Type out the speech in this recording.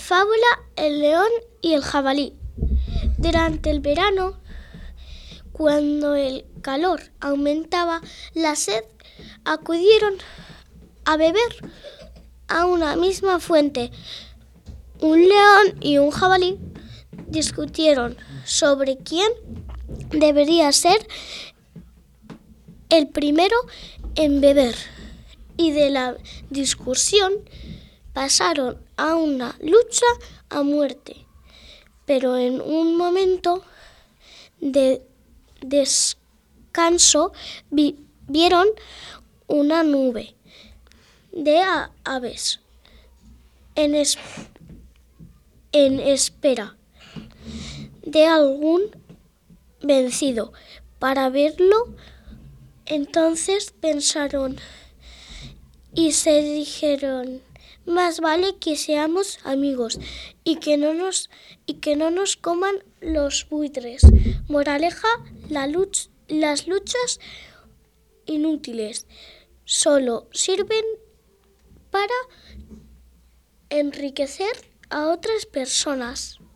Fábula El león y el jabalí. Durante el verano, cuando el calor aumentaba, la sed, acudieron a beber a una misma fuente. Un león y un jabalí discutieron sobre quién debería ser el primero en beber, y de la discusión pasaron a una lucha a muerte. Pero en un momento de descanso vieron una nube de aves en espera de algún vencido para verlo. Entonces pensaron y se dijeron: más vale que seamos amigos y que no nos coman los buitres. Moraleja: las luchas inútiles solo sirven para enriquecer a otras personas.